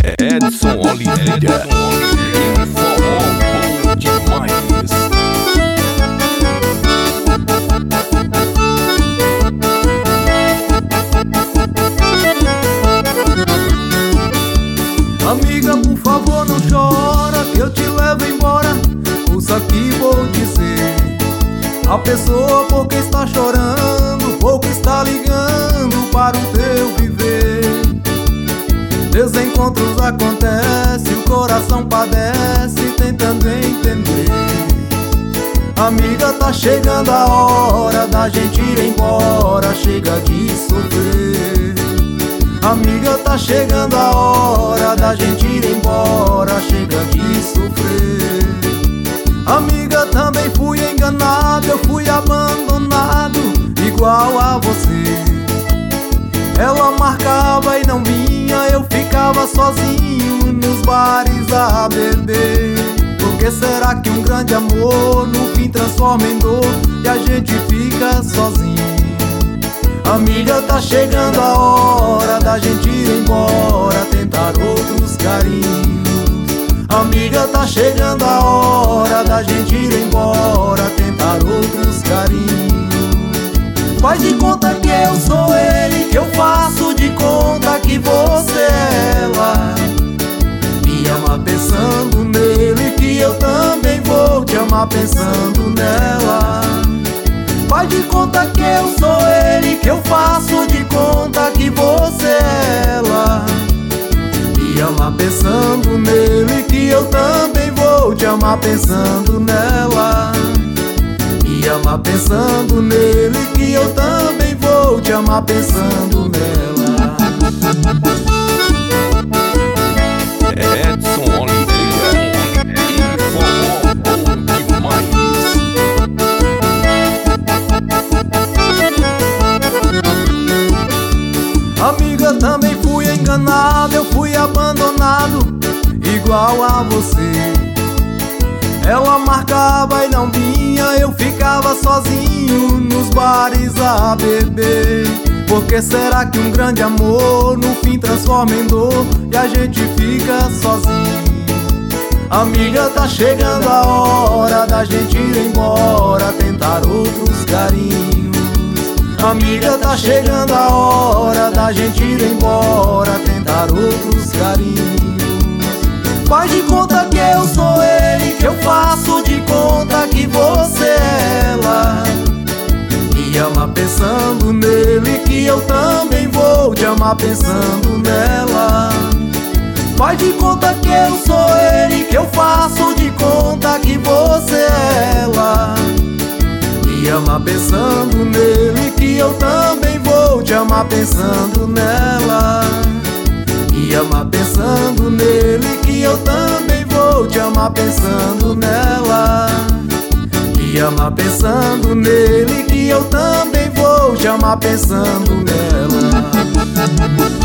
Edson Oliveira, em forró bom demais. Amiga, por favor, não chora, que eu te levo embora. Ouça que vou dizer. A pessoa por que está chorando, por que está ligando para o teu viver. Desencontros acontecem, o coração padece, tentando entender. Amiga, tá chegando a hora da gente ir embora, chega de sofrer. Amiga, tá chegando a hora da gente ir embora, chega de sofrer. Amiga, também fui enganado, eu fui abandonado, igual a você. Ela marcava e não vinha, eu ficava sozinho nos bares a beber. Por que será que um grande amor no fim transforma em dor e a gente fica sozinho? Amiga, tá chegando a hora da gente ir embora, tentar outros carinhos. Amiga, tá chegando a hora da gente ir embora, tentar outros carinhos. Faz de conta que eu sou ele, que eu faço de conta que você é ela. Me ama pensando nele, que eu também vou te amar pensando nela. Faz de conta que eu sou ele, que eu faço de conta que você é ela. Me ama pensando nele, que eu também vou te amar pensando nela. Me ama pensando nele, que eu também vou te amar pensando nela. Edson Oliveira, em forró bom demais. Amiga, também fui enganado, eu fui abandonado, igual a você. Ela marcava e não vinha, eu ficava sozinho nos bares a beber. Por que será que um grande amor no fim transforma em dor e a gente fica sozinho? Amiga, tá chegando a hora da gente ir embora, tentar outros carinhos. Amiga, tá chegando a hora da gente ir embora, tentar outros carinhos. Faz de conta que eu sou ele, que eu faço de conta que você é ela. Me ama pensando nele, que eu também vou te amar pensando nela. Faz de conta que eu sou ele, que eu faço de conta que você é ela. Me ama pensando nele, que eu também vou te amar pensando nela. Me ama pensando nele, que eu também vou te amar pensando nela. Me ama pensando nele, que eu também vou te amar pensando nela.